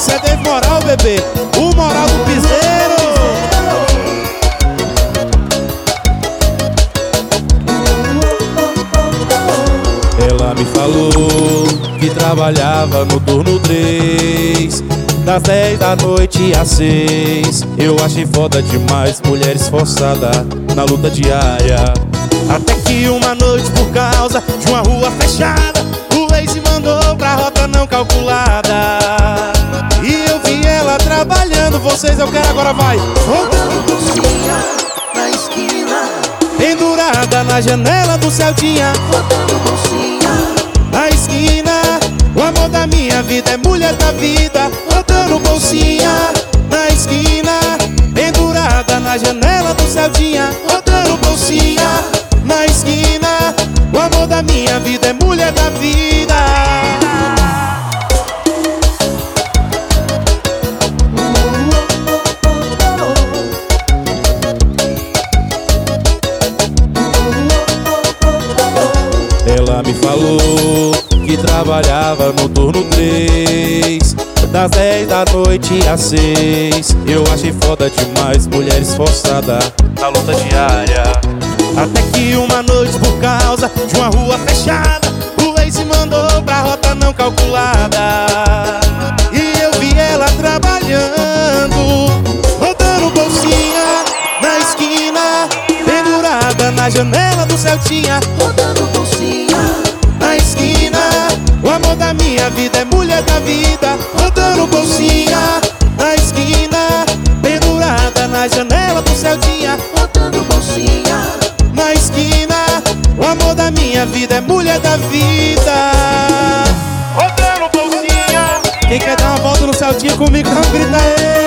Cê teve moral, bebê, o moral do piseiro. Ela me falou que trabalhava no turno 3, das 10 da noite às 6. Eu achei foda demais, mulher esforçada na luta diária. Até que uma noite, por causa de uma rua fechada, o Waze mandou pra rota não calculada. E eu vi ela trabalhando, vocês eu quero agora vai. Rodando bolsinha na esquina, Pendurada na janela do Celtinha. rodando bolsinha Na esquina, o amor da minha vida é mulher da vida. Rodando bolsinha na esquina, pendurada na janela do Celtinha. Rodando bolsinha na esquina, o amor da minha vida é mulher da vida. Ela me falou que trabalhava no turno 3, das 10 da noite às 6. Eu achei foda demais, mulher esforçada na luta diária. Até que uma noite, por causa de uma rua fechada, o Waze mandou pra rota não calculada. E eu vi ela trabalhando, rodando bolsinha na esquina, pendurada na janela do Celtinha. rodando bolsinha Na esquina, o amor da minha vida é mulher da vida. Rodando bolsinha na esquina, pendurada na janela do Celtinha. rodando bolsinha Na esquina, o amor da minha vida é mulher da vida. Rodando bolsinha. Quem quer dar uma volta no Celtinha comigo, dá um grito aí.